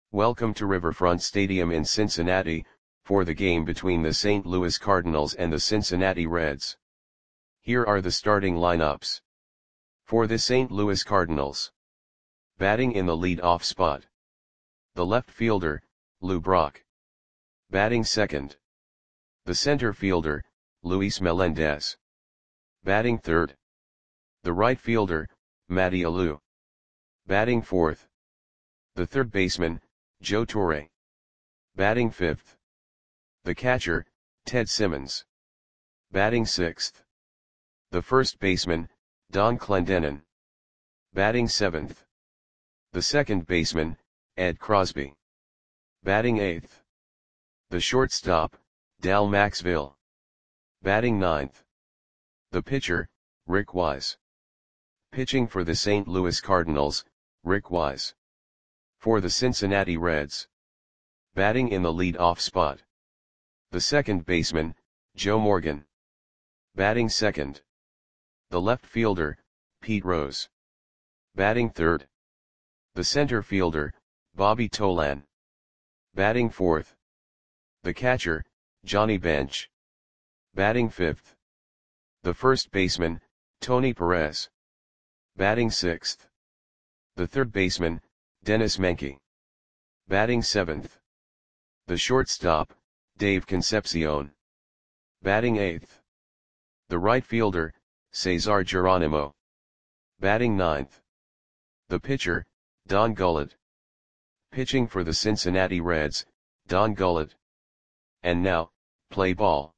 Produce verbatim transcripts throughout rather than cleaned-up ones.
Welcome to Riverfront Stadium in Cincinnati, for the game between the Saint Louis Cardinals and the Cincinnati Reds. Here are the starting lineups. For the Saint Louis Cardinals. Batting in the lead-off spot. The left fielder, Lou Brock. Batting second. The center fielder, Luis Melendez. Batting third. The right fielder, Matty Alou. Batting fourth. The third baseman, Joe Torre. Batting fifth. The catcher, Ted Simmons. Batting sixth. The first baseman, Don Clendenon. Batting seventh. The second baseman, Ed Crosby. Batting eighth. The shortstop, Dal Maxville. Batting ninth. The pitcher, Rick Wise. Pitching for the Saint Louis Cardinals, Rick Wise. For the Cincinnati Reds. Batting in the lead-off spot. The second baseman, Joe Morgan. Batting second. The left fielder, Pete Rose. Batting third. The center fielder, Bobby Tolan. Batting fourth. The catcher, Johnny Bench. Batting fifth. The first baseman, Tony Perez. Batting sixth. The third baseman, Dennis Menke. Batting seventh. The shortstop, Dave Concepcion. Batting eighth. The right fielder, Cesar Geronimo. Batting ninth. The pitcher, Don Gullett. Pitching for the Cincinnati Reds, Don Gullett. And now, play ball.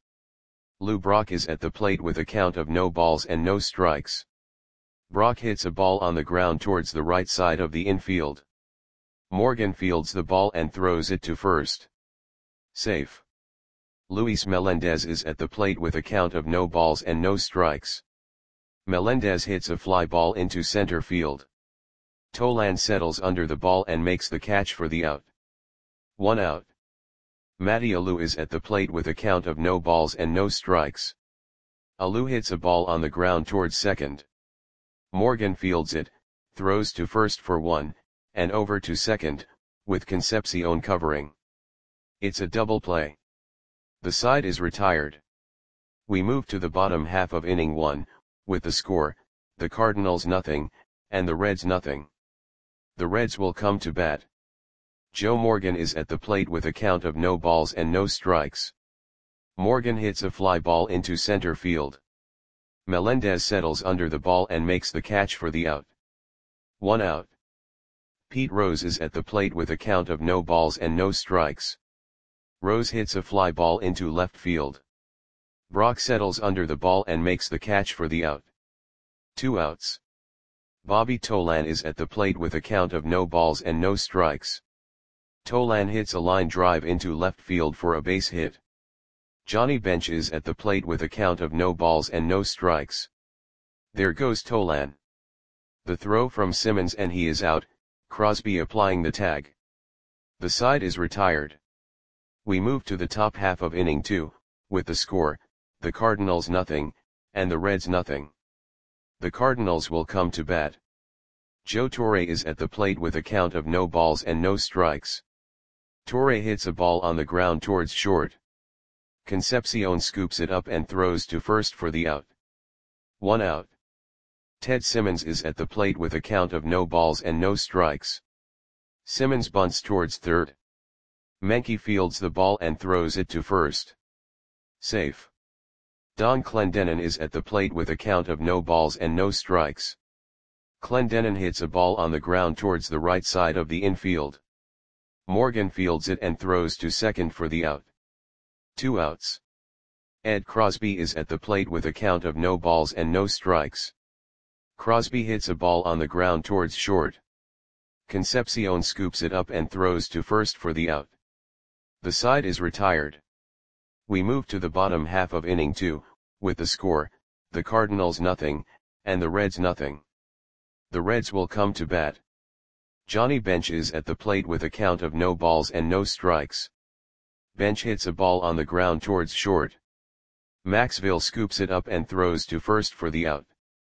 Lou Brock is at the plate with a count of no balls and no strikes. Brock hits a ball on the ground towards the right side of the infield. Morgan fields the ball and throws it to first. Safe. Luis Melendez is at the plate with a count of no balls and no strikes. Melendez hits a fly ball into center field. Tolan settles under the ball and makes the catch for the out. One out. Matty Alou is at the plate with a count of no balls and no strikes. Alou hits a ball on the ground towards second. Morgan fields it, throws to first for one, and over to second, with Concepcion covering. It's a double play. The side is retired. We move to the bottom half of inning one, with the score, the Cardinals nothing, and the Reds nothing. The Reds will come to bat. Joe Morgan is at the plate with a count of no balls and no strikes. Morgan hits a fly ball into center field. Melendez settles under the ball and makes the catch for the out. One out. Pete Rose is at the plate with a count of no balls and no strikes. Rose hits a fly ball into left field. Brock settles under the ball and makes the catch for the out. Two outs. Bobby Tolan is at the plate with a count of no balls and no strikes. Tolan hits a line drive into left field for a base hit. Johnny Bench is at the plate with a count of no balls and no strikes. There goes Tolan. The throw from Simmons and he is out, Crosby applying the tag. The side is retired. We move to the top half of inning two, with the score, the Cardinals nothing, and the Reds nothing. The Cardinals will come to bat. Joe Torre is at the plate with a count of no balls and no strikes. Torre hits a ball on the ground towards short. Concepcion scoops it up and throws to first for the out. One out. Ted Simmons is at the plate with a count of no balls and no strikes. Simmons bunts towards third. Menke fields the ball and throws it to first. Safe. Don Clendenon is at the plate with a count of no balls and no strikes. Clendenon hits a ball on the ground towards the right side of the infield. Morgan fields it and throws to second for the out. Two outs. Ed Crosby is at the plate with a count of no balls and no strikes. Crosby hits a ball on the ground towards short. Concepcion scoops it up and throws to first for the out. The side is retired. We move to the bottom half of inning two, with the score, the Cardinals nothing, and the Reds nothing. The Reds will come to bat. Johnny Bench is at the plate with a count of no balls and no strikes. Bench hits a ball on the ground towards short. Maxville scoops it up and throws to first for the out.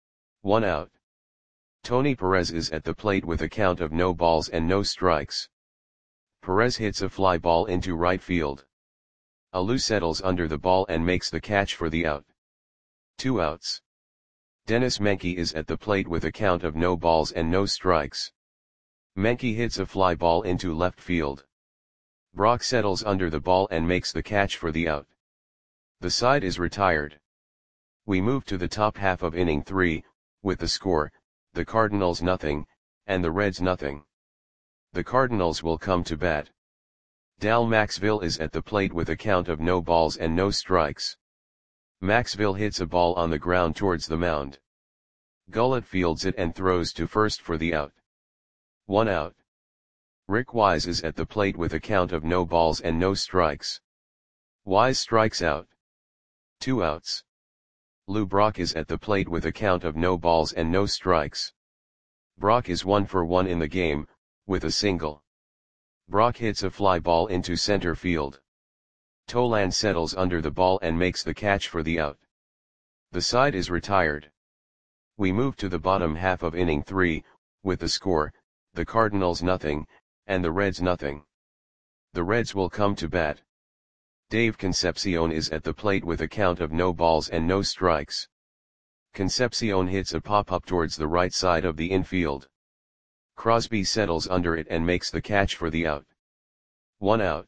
One out. Tony Perez is at the plate with a count of no balls and no strikes. Perez hits a fly ball into right field. Alou settles under the ball and makes the catch for the out. Two outs. Dennis Menke is at the plate with a count of no balls and no strikes. Menke hits a fly ball into left field. Brock settles under the ball and makes the catch for the out. The side is retired. We move to the top half of inning three, with the score, the Cardinals nothing, and the Reds nothing. The Cardinals will come to bat. Dal Maxville is at the plate with a count of no balls and no strikes. Maxville hits a ball on the ground towards the mound. Gullett fields it and throws to first for the out. One out. Rick Wise is at the plate with a count of no balls and no strikes. Wise strikes out. Two outs. Lou Brock is at the plate with a count of no balls and no strikes. Brock is one for one in the game, with a single. Brock hits a fly ball into center field. Tolan settles under the ball and makes the catch for the out. The side is retired. We move to the bottom half of inning three, with the score, the Cardinals nothing, and the Reds nothing. The Reds will come to bat. Dave Concepcion is at the plate with a count of no balls and no strikes. Concepcion hits a pop-up towards the right side of the infield. Crosby settles under it and makes the catch for the out. One out.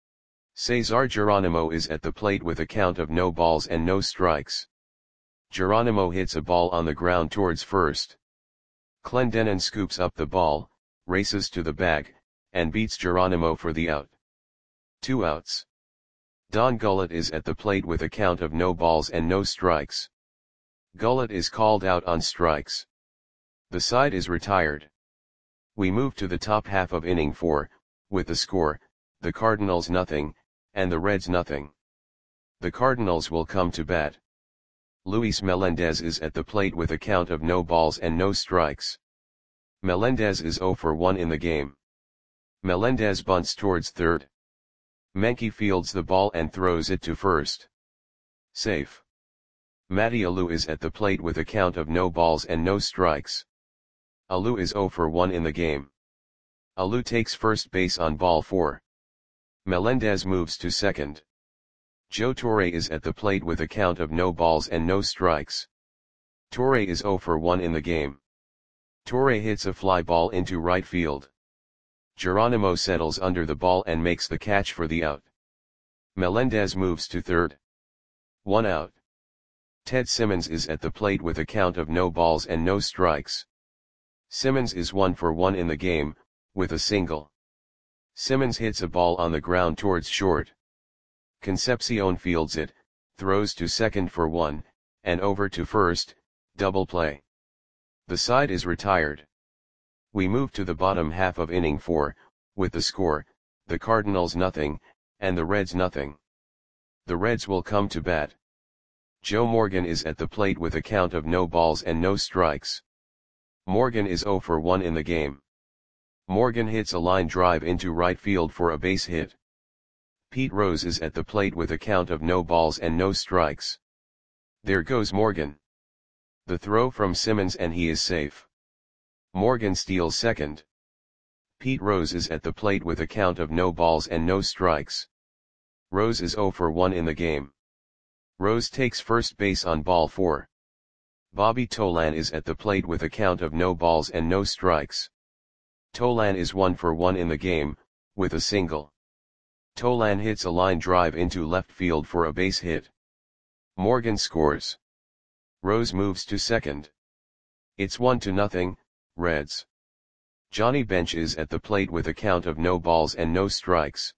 Cesar Geronimo is at the plate with a count of no balls and no strikes. Geronimo hits a ball on the ground towards first. Clendenon scoops up the ball, races to the bag, and beats Geronimo for the out. Two outs. Don Gullett is at the plate with a count of no balls and no strikes. Gullett is called out on strikes. The side is retired. We move to the top half of inning four, with the score, the Cardinals nothing, and the Reds nothing. The Cardinals will come to bat. Luis Melendez is at the plate with a count of no balls and no strikes. Melendez is zero for one in the game. Melendez bunts towards third. Menke fields the ball and throws it to first. Safe. Matty Alou is at the plate with a count of no balls and no strikes. Alou is zero for one in the game. Alou takes first base on ball four. Melendez moves to second. Joe Torre is at the plate with a count of no balls and no strikes. Torre is zero for one in the game. Torre hits a fly ball into right field. Geronimo settles under the ball and makes the catch for the out. Melendez moves to third. One out. Ted Simmons is at the plate with a count of no balls and no strikes. Simmons is one for one in the game, with a single. Simmons hits a ball on the ground towards short. Concepcion fields it, throws to second for one, and over to first, double play. The side is retired. We move to the bottom half of inning four, with the score, the Cardinals nothing, and the Reds nothing. The Reds will come to bat. Joe Morgan is at the plate with a count of no balls and no strikes. Morgan is zero for one in the game. Morgan hits a line drive into right field for a base hit. Pete Rose is at the plate with a count of no balls and no strikes. There goes Morgan. The throw from Simmons and he is safe. Morgan steals second. Pete Rose is at the plate with a count of no balls and no strikes. Rose is zero for one in the game. Rose takes first base on ball four. Bobby Tolan is at the plate with a count of no balls and no strikes. Tolan is one for one in the game, with a single. Tolan hits a line drive into left field for a base hit. Morgan scores. Rose moves to second. It's one to nothing, Reds. Johnny Bench is at the plate with a count of no balls and no strikes.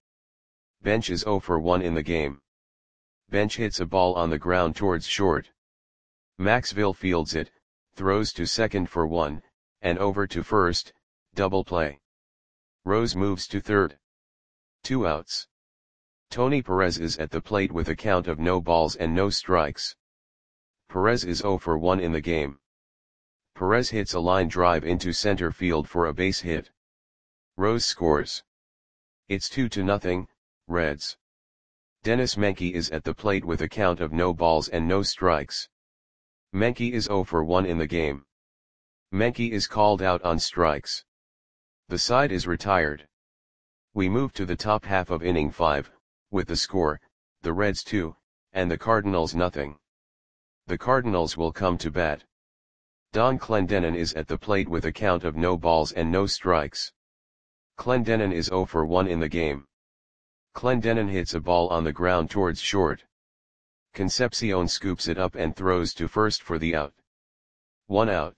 Bench is zero for one in the game. Bench hits a ball on the ground towards short. Maxville fields it, throws to second for one, and over to first, double play. Rose moves to third. Two outs. Tony Perez is at the plate with a count of no balls and no strikes. Perez is zero for one in the game. Perez hits a line drive into center field for a base hit. Rose scores. It's two to nothing, Reds. Dennis Menke is at the plate with a count of no balls and no strikes. Menke is zero for one in the game. Menke is called out on strikes. The side is retired. We move to the top half of inning five, with the score, the Reds two, and the Cardinals nothing. The Cardinals will come to bat. Don Clendenon is at the plate with a count of no balls and no strikes. Clendenon is oh for one in the game. Clendenon hits a ball on the ground towards short. Concepcion scoops it up and throws to first for the out. One out.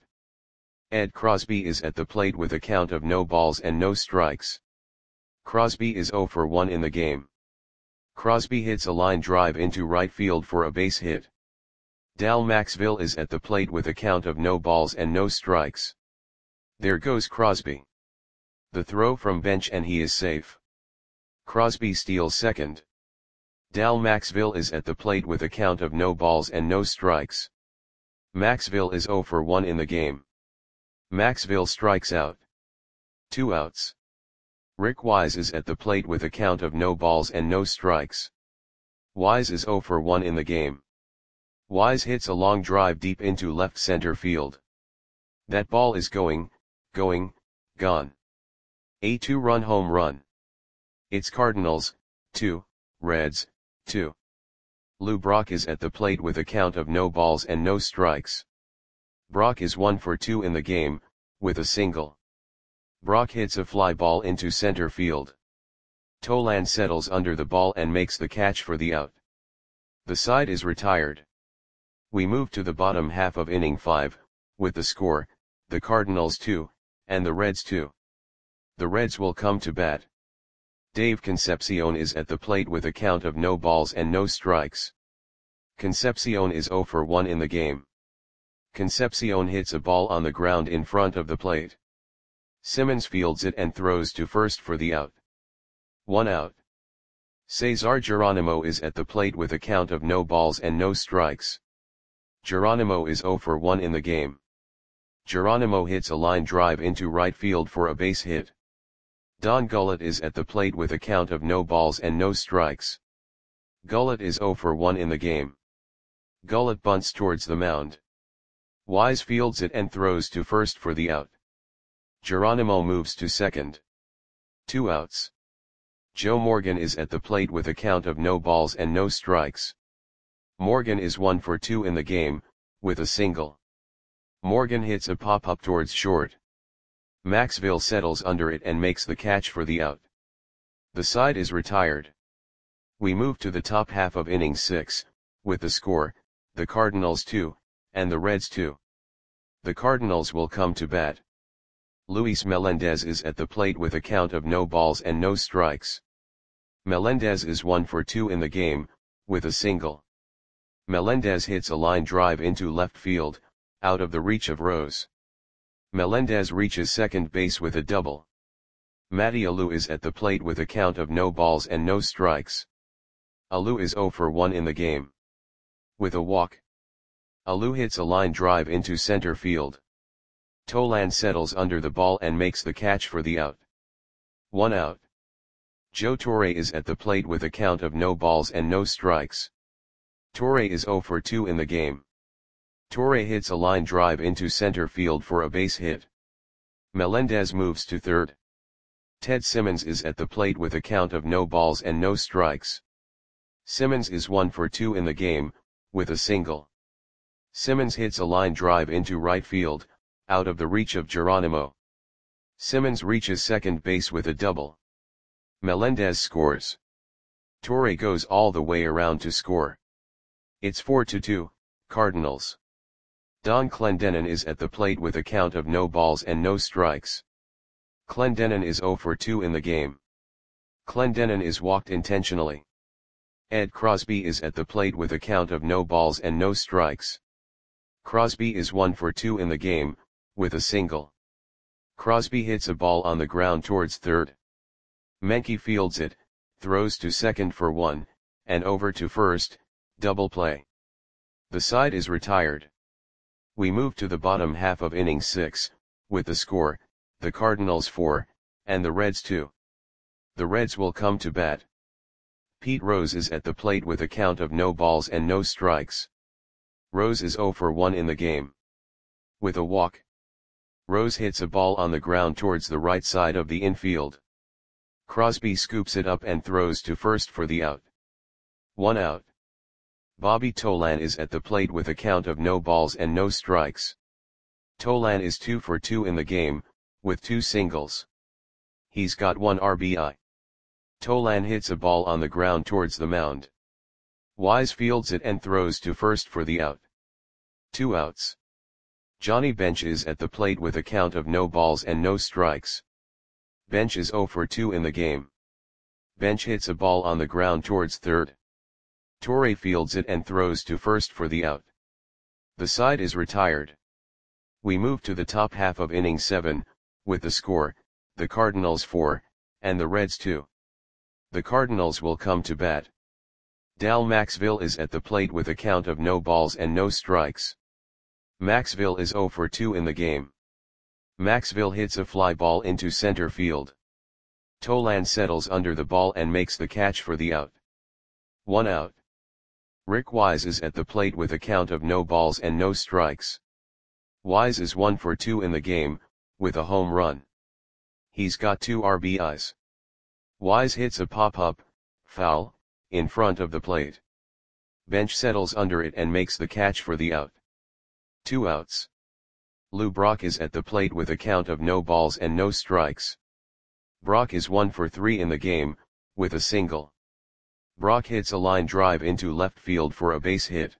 Ed Crosby is at the plate with a count of no balls and no strikes. Crosby is oh for one in the game. Crosby hits a line drive into right field for a base hit. Dal Maxville is at the plate with a count of no balls and no strikes. There goes Crosby. The throw from bench and he is safe. Crosby steals second. Dal Maxville is at the plate with a count of no balls and no strikes. Maxville is oh for one in the game. Maxville strikes out. Two outs. Rick Wise is at the plate with a count of no balls and no strikes. Wise is oh for one in the game. Wise hits a long drive deep into left center field. That ball is going, going, gone. A two-run home run. It's Cardinals, two, Reds, two. Lou Brock is at the plate with a count of no balls and no strikes. Brock is one for two in the game, with a single. Brock hits a fly ball into center field. Tolan settles under the ball and makes the catch for the out. The side is retired. We move to the bottom half of inning five, with the score, the Cardinals two, and the Reds two. The Reds will come to bat. Dave Concepcion is at the plate with a count of no balls and no strikes. Concepcion is oh for one in the game. Concepcion hits a ball on the ground in front of the plate. Simmons fields it and throws to first for the out. One out. Cesar Geronimo is at the plate with a count of no balls and no strikes. Geronimo is oh for one in the game. Geronimo hits a line drive into right field for a base hit. Don Gullett is at the plate with a count of no balls and no strikes. Gullett is oh for one in the game. Gullett bunts towards the mound. Wise fields it and throws to first for the out. Geronimo moves to second. Two outs. Joe Morgan is at the plate with a count of no balls and no strikes. Morgan is one for two in the game, with a single. Morgan hits a pop-up towards short. Maxville settles under it and makes the catch for the out. The side is retired. We move to the top half of inning six, with the score, the Cardinals two, and the Reds two. The Cardinals will come to bat. Luis Melendez is at the plate with a count of no balls and no strikes. Melendez is one for two in the game, with a single. Melendez hits a line drive into left field, out of the reach of Rose. Melendez reaches second base with a double. Matty Alou is at the plate with a count of no balls and no strikes. Alou is oh for one in the game. With a walk. Alou hits a line drive into center field. Tolan settles under the ball and makes the catch for the out. One out. Joe Torre is at the plate with a count of no balls and no strikes. Torre is oh for two in the game. Torre hits a line drive into center field for a base hit. Melendez moves to third. Ted Simmons is at the plate with a count of no balls and no strikes. Simmons is one for two in the game, with a single. Simmons hits a line drive into right field, out of the reach of Geronimo. Simmons reaches second base with a double. Melendez scores. Torre goes all the way around to score. It's four to two, Cardinals. Don Clendenon is at the plate with a count of no balls and no strikes. Clendenon is oh for two in the game. Clendenon is walked intentionally. Ed Crosby is at the plate with a count of no balls and no strikes. Crosby is one for two in the game, with a single. Crosby hits a ball on the ground towards third. Menke fields it, throws to second for one, and over to first, double play. The side is retired. We move to the bottom half of inning six, with the score, the Cardinals four, and the Reds two. The Reds will come to bat. Pete Rose is at the plate with a count of no balls and no strikes. Rose is oh for one in the game. With a walk. Rose hits a ball on the ground towards the right side of the infield. Crosby scoops it up and throws to first for the out. One out. Bobby Tolan is at the plate with a count of no balls and no strikes. Tolan is two for two in the game, with two singles. He's got one R B I. Tolan hits a ball on the ground towards the mound. Wise fields it and throws to first for the out. Two outs. Johnny Bench is at the plate with a count of no balls and no strikes. Bench is zero for two in the game. Bench hits a ball on the ground towards third. Torre fields it and throws to first for the out. The side is retired. We move to the top half of inning seven, with the score, the Cardinals four, and the Reds two. The Cardinals will come to bat. Dal Maxville is at the plate with a count of no balls and no strikes. Maxville is zero for two in the game. Maxville hits a fly ball into center field. Tolan settles under the ball and makes the catch for the out. One out. Rick Wise is at the plate with a count of no balls and no strikes. Wise is one for two in the game, with a home run. He's got two R B Is. Wise hits a pop-up, foul, in front of the plate. Bench settles under it and makes the catch for the out. Two outs. Lou Brock is at the plate with a count of no balls and no strikes. Brock is one for three in the game, with a single. Brock hits a line drive into left field for a base hit.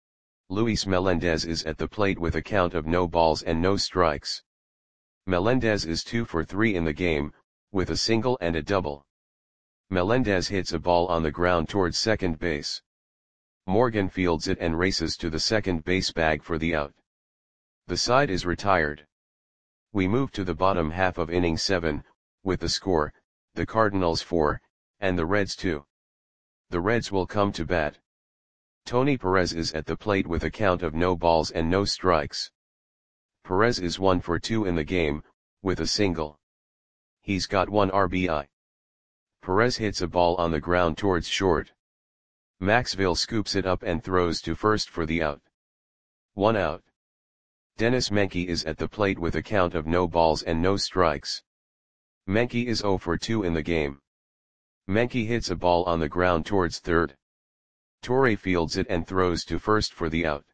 Luis Melendez is at the plate with a count of no balls and no strikes. Melendez is two for three in the game, with a single and a double. Melendez hits a ball on the ground towards second base. Morgan fields it and races to the second base bag for the out. The side is retired. We move to the bottom half of inning seven, with the score, the Cardinals four, and the Reds two. The Reds will come to bat. Tony Perez is at the plate with a count of no balls and no strikes. Perez is one for two in the game, with a single. He's got one R B I. Perez hits a ball on the ground towards short. Maxville scoops it up and throws to first for the out. One out. Dennis Menke is at the plate with a count of no balls and no strikes. Menke is zero for two in the game. Menke hits a ball on the ground towards third. Torre fields it and throws to first for the out.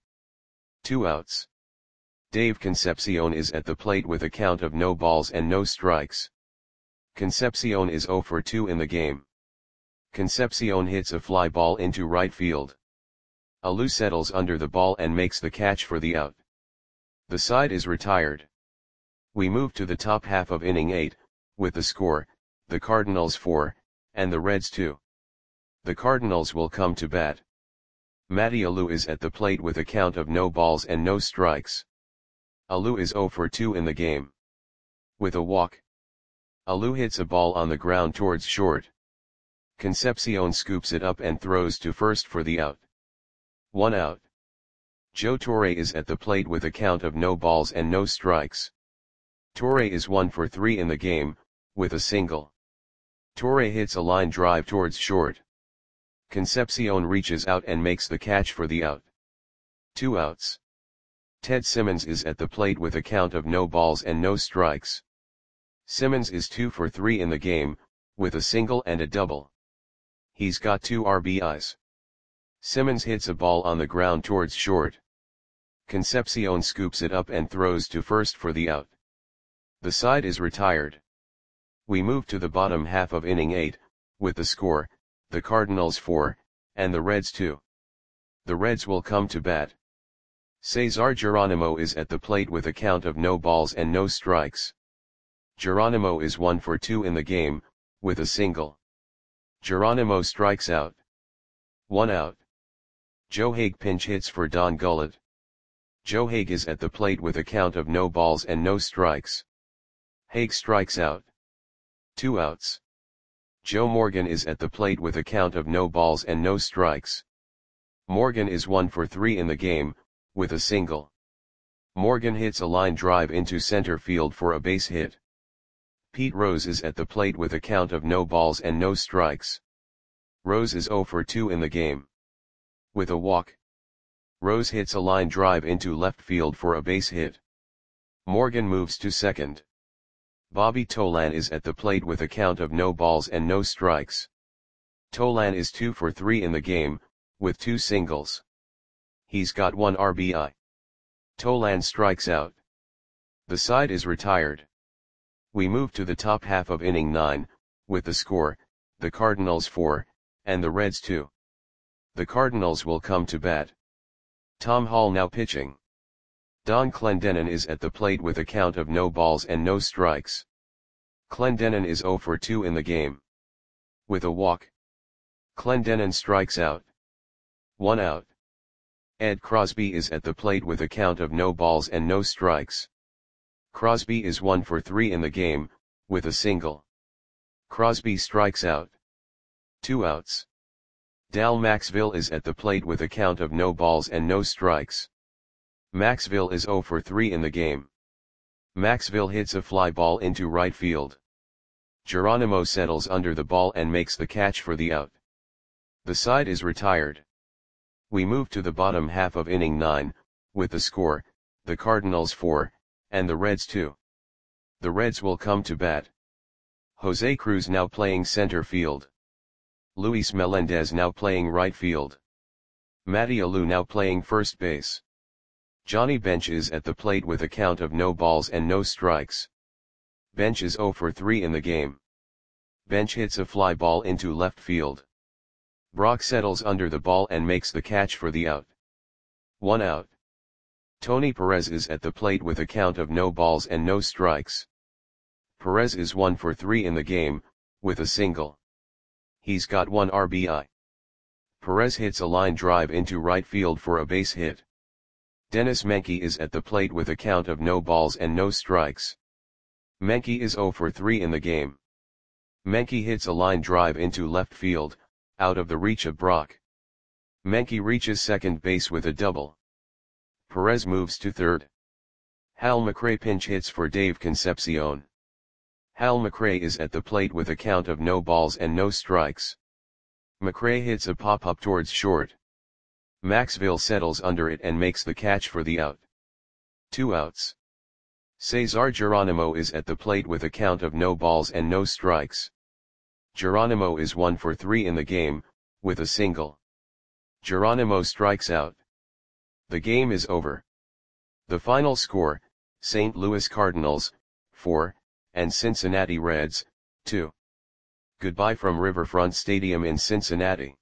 Two outs. Dave Concepcion is at the plate with a count of no balls and no strikes. Concepcion is zero for two in the game. Concepcion hits a fly ball into right field. Alou settles under the ball and makes the catch for the out. The side is retired. We move to the top half of inning eight, with the score, the Cardinals four, and the Reds two. The Cardinals will come to bat. Matty Alou is at the plate with a count of no balls and no strikes. Alou is zero for two in the game. With a walk. Alou hits a ball on the ground towards short. Concepcion scoops it up and throws to first for the out. One out. Joe Torre is at the plate with a count of no balls and no strikes. Torre is one for three in the game, with a single. Torre hits a line drive towards short. Concepcion reaches out and makes the catch for the out. Two outs. Ted Simmons is at the plate with a count of no balls and no strikes. Simmons is two for three in the game, with a single and a double. He's got two R B Is. Simmons hits a ball on the ground towards short. Concepcion scoops it up and throws to first for the out. The side is retired. We move to the bottom half of inning eight, with the score, the Cardinals four, and the Reds two. The Reds will come to bat. Cesar Geronimo is at the plate with a count of no balls and no strikes. Geronimo is one for two in the game, with a single. Geronimo strikes out. One out. Joe Hague pinch hits for Don Gullett. Joe Hague is at the plate with a count of no balls and no strikes. Hague strikes out. Two outs. Joe Morgan is at the plate with a count of no balls and no strikes. Morgan is one for three in the game, with a single. Morgan hits a line drive into center field for a base hit. Pete Rose is at the plate with a count of no balls and no strikes. Rose is zero for two in the game. With a walk. Rose hits a line drive into left field for a base hit. Morgan moves to second. Bobby Tolan is at the plate with a count of no balls and no strikes. Tolan is two for three in the game, with two singles. He's got one R B I. Tolan strikes out. The side is retired. We move to the top half of inning nine, with the score, the Cardinals four, and the Reds two. The Cardinals will come to bat. Tom Hall now pitching. Don Clendenon is at the plate with a count of no balls and no strikes. Clendenon is zero for two in the game. With a walk. Clendenon strikes out. One out. Ed Crosby is at the plate with a count of no balls and no strikes. Crosby is one for three in the game, with a single. Crosby strikes out. Two outs. Dal Maxville is at the plate with a count of no balls and no strikes. Maxville is zero for three in the game. Maxville hits a fly ball into right field. Geronimo settles under the ball and makes the catch for the out. The side is retired. We move to the bottom half of inning nine, with the score, the Cardinals four, and the Reds two. The Reds will come to bat. Jose Cruz now playing center field. Luis Melendez now playing right field. Matty Alou now playing first base. Johnny Bench is at the plate with a count of no balls and no strikes. Bench is zero for three in the game. Bench hits a fly ball into left field. Brock settles under the ball and makes the catch for the out. One out. Tony Perez is at the plate with a count of no balls and no strikes. Perez is one for three in the game, with a single. He's got one R B I. Perez hits a line drive into right field for a base hit. Dennis Menke is at the plate with a count of no balls and no strikes. Menke is zero for three in the game. Menke hits a line drive into left field, out of the reach of Brock. Menke reaches second base with a double. Perez moves to third. Hal McRae pinch hits for Dave Concepcion. Hal McRae is at the plate with a count of no balls and no strikes. McRae hits a pop-up towards short. Maxville settles under it and makes the catch for the out. Two outs. Cesar Geronimo is at the plate with a count of no balls and no strikes. Geronimo is one for three in the game, with a single. Geronimo strikes out. The game is over. The final score, Saint Louis Cardinals, four, and Cincinnati Reds, two. Goodbye from Riverfront Stadium in Cincinnati.